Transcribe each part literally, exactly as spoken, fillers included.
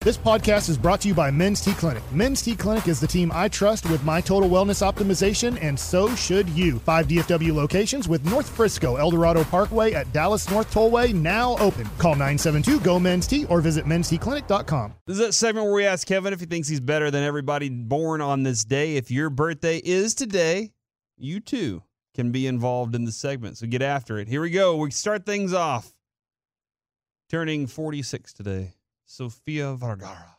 This podcast is brought to you by Men's T Clinic. Men's T Clinic is the team I trust with my total wellness optimization, and so should you. Five D F W locations with North Frisco, El Dorado Parkway at Dallas North Tollway now open. Call nine seven two, G O, Men's T or visit men's t clinic dot com. This is that segment where we ask Kevin if he thinks he's better than everybody born on this day. If your birthday is today, you too can be involved in the segment. So get after it. Here we go. We start things off. Turning forty-six today, Sofia Vergara.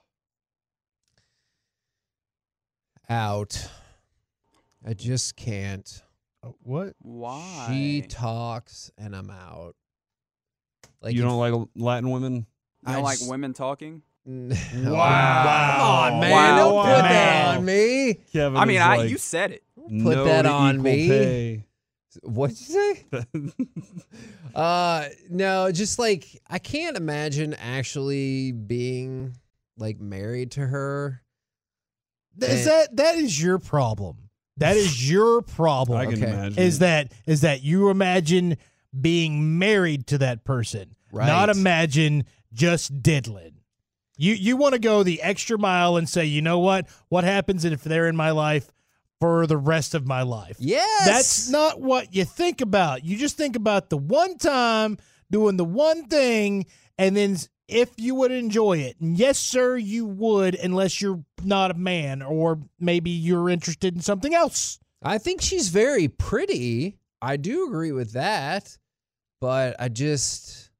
Out. I just can't. Uh, what? Why? She talks and I'm out. Like You if- don't like Latin women? You don't I like just- women talking? No. Wow. Come on, man. Wow. Don't put Wow. that on me. Kevin I mean, is I like, you said it. Put no that to on equal me. pay. What'd you say? Uh, no, just like I can't imagine actually being like married to her. Is And- that that is your problem? That is your problem. I can Okay. imagine. Is that is that you imagine being married to that person, not Right. imagine just diddling. You you want to go the extra mile and say, you know what? What happens if they're in my life for the rest of my life? Yes. That's not what you think about. You just think about the one time doing the one thing, and then if you would enjoy it. And yes, sir, you would, unless you're not a man or maybe you're interested in something else. I think she's very pretty. I do agree with that. But I just,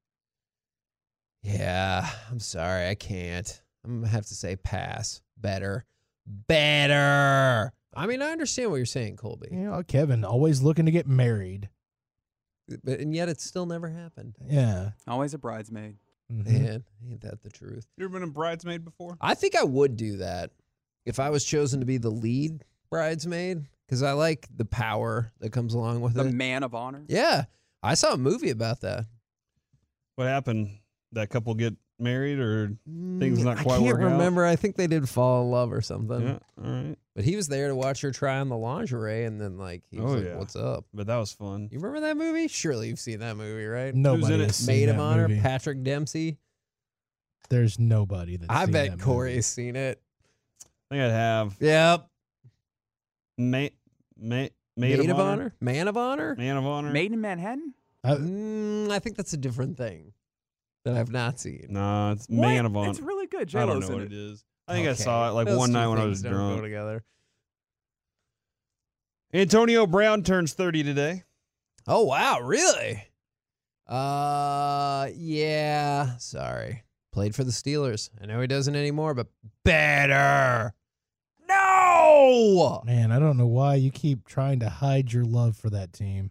yeah, I'm sorry. I can't. I'm going to have to say pass. Better. Better. I mean, I understand what you're saying, Colby. You know, Kevin, always looking to get married. But, and yet it still never happened. Yeah. Always a bridesmaid. Mhm. Man, ain't that the truth? You ever been a bridesmaid before? I think I would do that if I was chosen to be the lead bridesmaid because I like the power that comes along with The it. man of honor. Yeah. I saw a movie about that. What happened? That couple get married or things not Mm, quite I can't working out? remember. I think they did fall in love or something. Yeah, all right. But he was there to watch her try on the lingerie, and then like he was Oh, like, yeah. "What's up?" But that was fun. You remember that movie? Surely you've seen that movie, right? Nobody in it? has seen Maid of that Honor, movie. Patrick Dempsey. There's nobody that's I seen bet that Corey movie. has seen it. I think I'd have Yep. ma- ma- maid, Maid, of, of honor? honor? Man of honor? Man of honor. Made in Manhattan? I- Mm, I think that's a different thing that I've not seen. No, it's What? man of honor. It's really good. I don't J-Lo's know in what it. it is. I think I Okay. saw it like Those one two night when I things was don't go drunk. together. Antonio Brown turns thirty today. Oh wow, really? Uh, yeah. Sorry, played for the Steelers. I know he doesn't anymore, but better. No, Man, I don't know why you keep trying to hide your love for that team.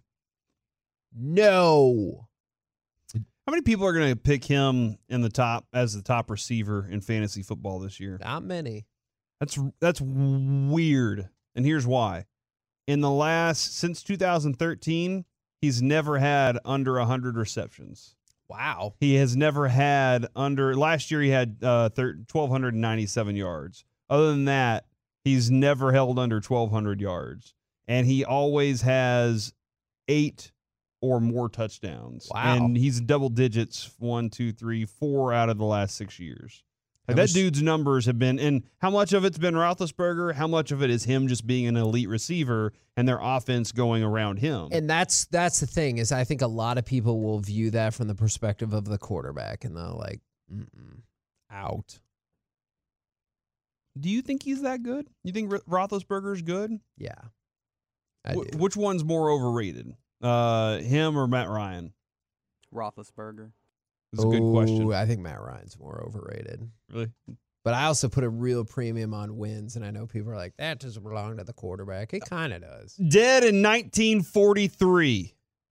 no. How many people are going to pick him in the top as the top receiver in fantasy football this year? Not many. That's that's weird. And here's why. In the last since two thousand thirteen, he's never had under one hundred receptions. Wow. He has never had under last year he had uh twelve ninety-seven yards. Other than that, he's never held under twelve hundred yards. And he always has eight or more touchdowns. Wow. And he's double digits one, two, three, four out of the last six years. Like I that was- dude's numbers have been, and how much of it's been Roethlisberger? How much of it is him just being an elite receiver and their offense going around him? And that's that's the thing is I think a lot of people will view that from the perspective of the quarterback, and they're like, Mm-mm, out. Do you think he's that good? You think Ro- Roethlisberger's good? Yeah. I Wh- do. which one's more overrated, uh, him or Matt Ryan? Roethlisberger. It's a good question. Ooh, I think Matt Ryan's more overrated. Really? But I also put a real premium on wins, and I know people are like, that doesn't belong to the quarterback. It kind of does. Dead in nineteen forty-three.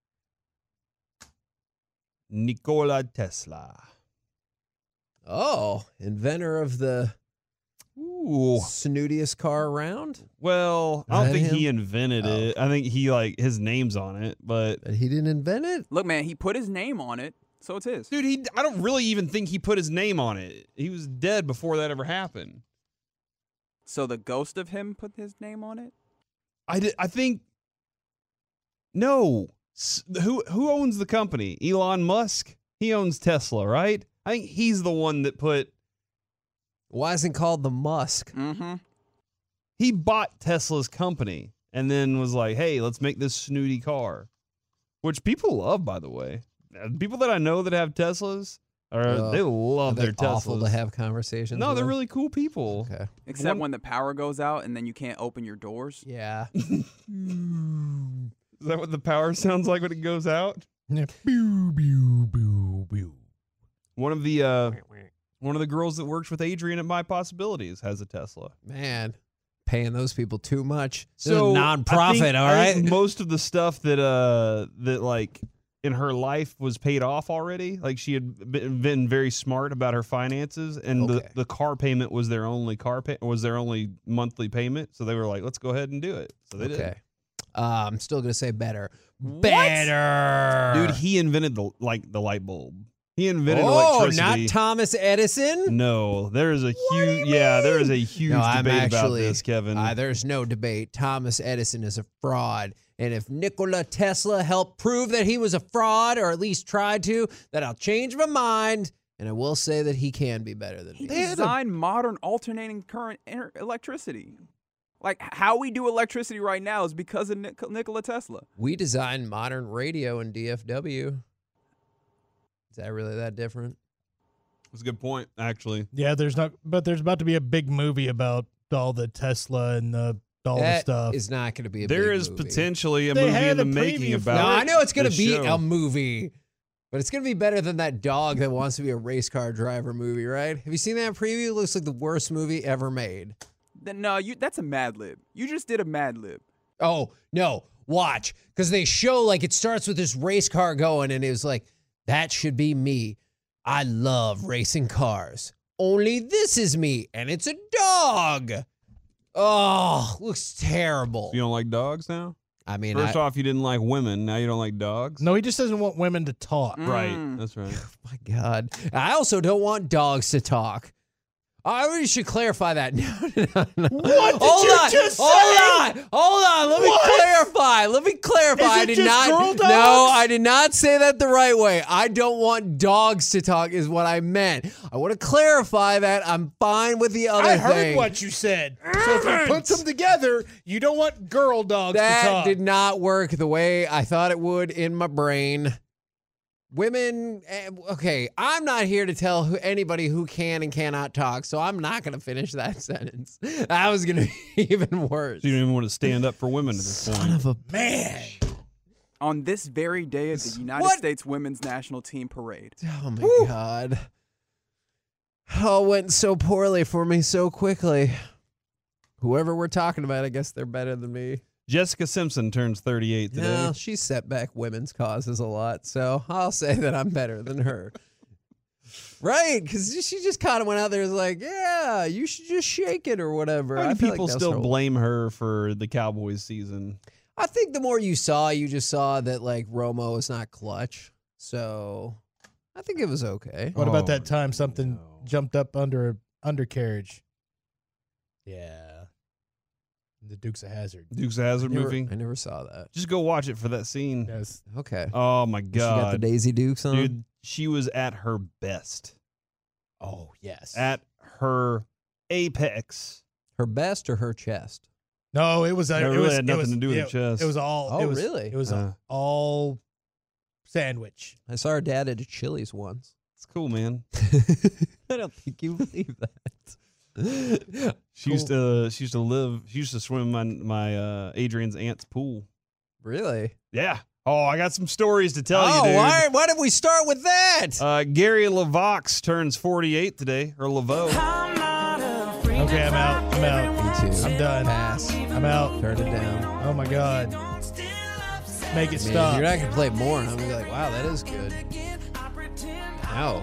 Nikola Tesla. Oh, inventor of the Ooh. snootiest car around? Well, I Is don't that think he him? invented Oh. it. I think he like his name's on it, but But he didn't invent it? Look, man, he put his name on it, so it's his. dude, he I don't really even think he put his name on it. He was dead before that ever happened. So the ghost of him put his name on it? I did, I think no. S- Who who owns the company? Elon Musk. He owns Tesla, right? I think he's the one that put Why isn't it called the Musk? Mm-hmm. He bought Tesla's company and then was like, hey, let's make this snooty car, which people love, by the way. People that I know that have Teslas, are Uh, they love Are they their Teslas. awful to have conversations No, with? they're really cool people. Okay. Except One- when the power goes out and then you can't open your doors. Yeah. Is that what the power sounds like when it goes out? Yeah. Pew, pew, pew, pew. One of the uh, one of the girls that works with Adrian at My Possibilities has a Tesla. Man, paying those people too much. This is So a I nonprofit, think- all I right? think most of the stuff that uh that like in her life was paid off already. Like she had been, been very smart about her finances, and Okay. the, the car payment was their only car pay was their only monthly payment. So they were like, let's go ahead and do it. So they Okay. Uh, I'm still going to say better. What? Better. did. Dude, he invented the like the light bulb. He invented oh, electricity. not Thomas Edison? No, there is a do you huge yeah, there is a mean? huge No, I'm debate about actually- this, Kevin. Uh, there's no debate. Thomas Edison is a fraud. And if Nikola Tesla helped prove that he was a fraud, or at least tried to, then I'll change my mind. And I will say that he can be better than He me. designed modern alternating current ener- electricity. Like how we do electricity right now is because of Nik- Nikola Tesla. We designed modern radio in D F W. Is that really that different? That's a good point, actually. Yeah, there's not, but there's about to be a big movie about all the Tesla and the, all the That stuff. is not going to be a There big is movie. potentially a They movie had in the a making preview for about No, it. I know it's going to the be show. a movie, but it's going to be better than that dog that wants to be a race car driver movie, right? Have you seen that preview? It looks like the worst movie ever made. Then no, you that's a Mad Lib. You just did a Mad Lib. Oh, no. Watch. Because they show, like, it starts with this race car going, and it was like, that should be me. I love racing cars. Only this is me, and it's a dog. Oh, looks terrible. You don't like dogs now? I mean, First I, off, you didn't like women. Now you don't like dogs? No, he just doesn't want women to talk. Right. Mm. That's right. my God. I also don't want dogs to talk. I really should clarify that. No, no, no. What did Hold you on, just hold say? on, hold on. Let What? me clarify. Let me clarify. Is I it did just not. girl No, dogs? I did not say that the right way. I don't want dogs to talk. Is what I meant. I want to clarify that. I'm fine with the other I heard thing. what you said. So if you put them together, you don't want girl dogs to That talk. did not work the way I thought it would in my brain. Women, eh, okay, I'm not here to tell who, anybody who can and cannot talk, so I'm not going to finish that sentence. That was going to be even worse. So you don't even want to stand up for women at this point. Son of a Man. On this very day of the United What? States Women's National Team Parade. Oh my God. All went so poorly for me so quickly. Whoever we're talking about, I guess they're better than me. Jessica Simpson turns thirty-eight today. No, she's set back women's causes a lot, so I'll say that I'm better than her. Right, because she just kind of went out there and was like, yeah, you should just shake it or whatever. How many I feel like people that's still her- blame her for the Cowboys season? I think the more you saw, you just saw that, like, Romo is not clutch. So I think it was okay. What Oh, about that time something no. jumped up under a undercarriage? Yeah. The Dukes of Hazzard. Dukes of Hazzard Never- movie? I never saw that. Just go watch it for that scene. Yes. Okay. Oh my She got the god. Daisy Dukes on? Dude, she was at her best. Oh, yes. At her apex. Her best or her chest? No, it was. Uh, That it really was, had it nothing was- to do with yeah, the chest. It was all. Oh, it was, really? It was Uh. all sandwich. I saw her dad at a Chili's once. It's cool, man. I don't think you believe that. She used to she used to live she used to swim in my my uh Adrian's aunt's pool. Really? Yeah. Oh, I got some stories to tell oh, you, dude. why, why did we start with that? Uh, Gary LaVox turns forty-eight today, or Laveau. Okay, I'm out. I'm out. Me too. I'm done. Pass. I'm out. Turn it down. Oh my god. Make it Man, stop. you're not going to play more, and I'm going to be like, wow, that is good. No.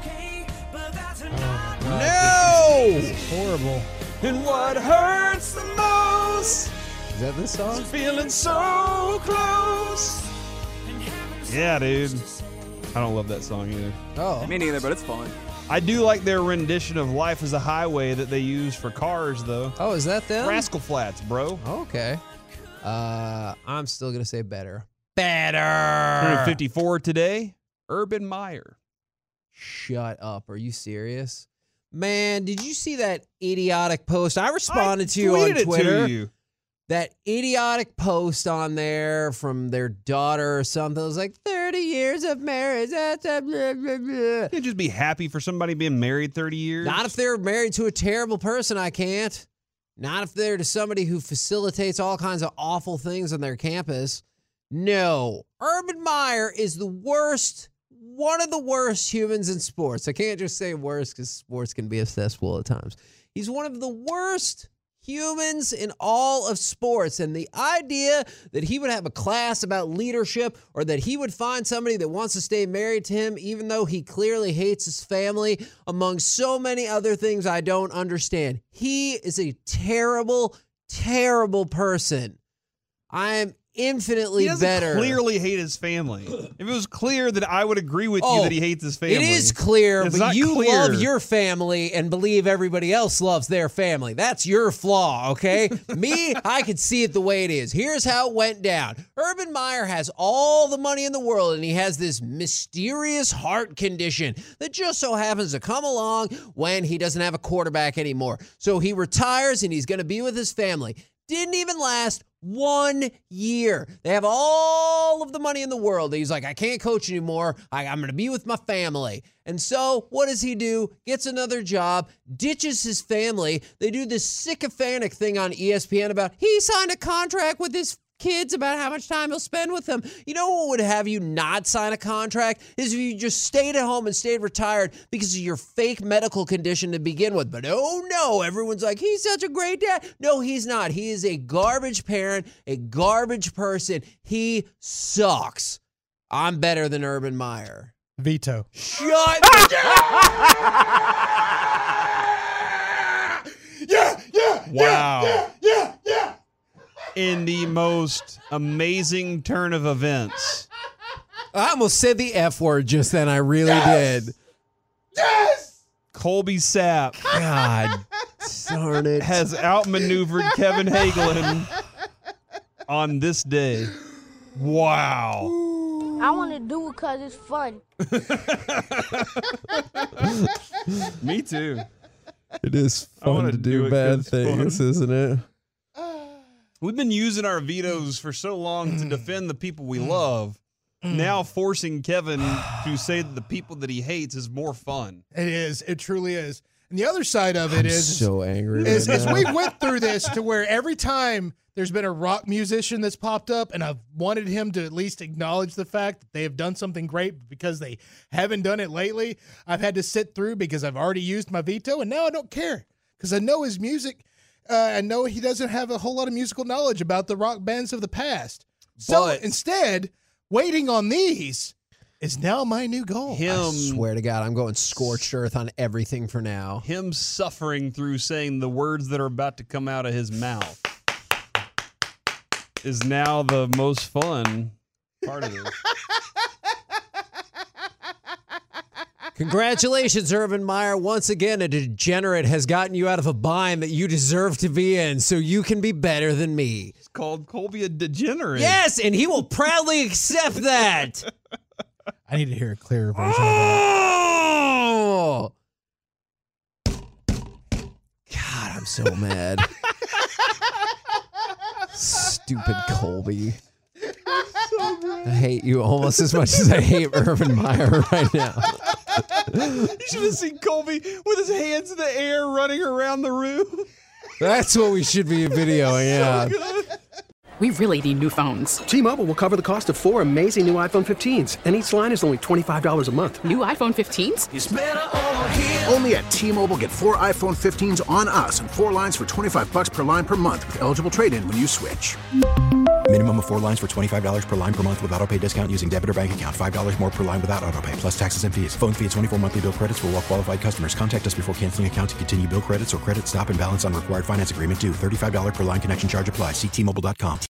Oh my god. No! This is horrible. And what hurts the most, Is that this song? feeling so close. Yeah, dude. I don't love that song either. Oh. Me neither, but it's fun. I do like their rendition of Life is a Highway that they use for cars, though. Oh, is that them? Rascal Flats, bro. Okay. Uh, I'm still going to say better. Better! Turning fifty-four today, Urban Meyer. Shut up. Are you serious? Man, did you see that idiotic post? I responded I to you on tweeted it Twitter. to you. That idiotic post on there from their daughter or something. It was like thirty years of marriage. Blah, blah, blah, blah. Can't just be happy for somebody being married thirty years. Not if they're married to a terrible person, I can't. Not if they're to somebody who facilitates all kinds of awful things on their campus. No. Urban Meyer is the worst, one of the worst humans in sports. I can't just say worst because sports can be a cesspool at times. He's one of the worst humans in all of sports. And the idea that he would have a class about leadership or that he would find somebody that wants to stay married to him, even though he clearly hates his family, among so many other things I don't understand. He is a terrible, terrible person. I am infinitely he doesn't better. Clearly hate his family. If it was clear, that I would agree with Oh, you that he hates his family. It is clear, It's but not you clear. love your family and believe everybody else loves their family. That's your flaw, okay? Me, I could see it the way it is. Here's how it went down. Urban Meyer has all the money in the world, and he has this mysterious heart condition that just so happens to come along when he doesn't have a quarterback anymore. So he retires, and he's going to be with his family. Didn't even last one year. They have all of the money in the world. He's like, I can't coach anymore. I, I'm going to be with my family. And so what does he do? Gets another job, ditches his family. They do this sycophantic thing on E S P N about he signed a contract with his kids about how much time he'll spend with them. You know what would have you not sign a contract is if you just stayed at home and stayed retired because of your fake medical condition to begin with. But oh no, everyone's like, he's such a great dad. No, he's not. He is a garbage parent, a garbage person. He sucks. I'm better than Urban Meyer. Veto. Shut Yeah, yeah, Wow. yeah, yeah, yeah. In the most amazing turn of events. I almost said the F word just then. I really Yes! did. Yes! Colby Sapp God darn it. has outmaneuvered Kevin Hagelin on this day. Wow. I want to do it because it's fun. Me too. It is I wanna fun to do do it bad 'cause it's things, fun. isn't it? We've been using our vetoes for so long to defend the people we love. Now forcing Kevin to say that the people that he hates is more fun. It is. It truly is. And the other side of it I'm is, so angry. is, right is now. we went through this to where every time there's been a rock musician that's popped up, and I've wanted him to at least acknowledge the fact that they have done something great because they haven't done it lately, I've had to sit through because I've already used my veto, and now I don't care because I know his music. Uh, I know he doesn't have a whole lot of musical knowledge about the rock bands of the past. So But- instead, waiting on these is now my new goal. Him, I swear to God, I'm going scorched earth on everything for now. him suffering through saying the words that are about to come out of his mouth is now the most fun part of this. Congratulations, Urban Meyer. Once again, a degenerate has gotten you out of a bind that you deserve to be in, so you can be better than me. It's called Colby a degenerate. Yes, and he will proudly accept that. I need to hear a clearer version of that. Oh! God, I'm so mad. Stupid Colby. I hate you almost as much as I hate Urban Meyer right now. You should have seen Colby with his hands in the air running around the room. That's what we should be videoing, yeah. We really need new phones. T-Mobile will cover the cost of four amazing new iPhone fifteens, and each line is only twenty-five dollars a month. New iPhone fifteens? Only at T-Mobile, get four iPhone fifteens on us and four lines for twenty-five bucks per line per month with eligible trade-in when you switch. Minimum of four lines for twenty-five dollars per line per month with autopay discount using debit or bank account. five dollars more per line without autopay, plus taxes and fees. Phone fee at twenty-four monthly bill credits for well-qualified customers. Contact us before canceling account to continue bill credits or credit stop and balance on required finance agreement due. thirty-five dollars per line connection charge applies. See T Mobile dot com.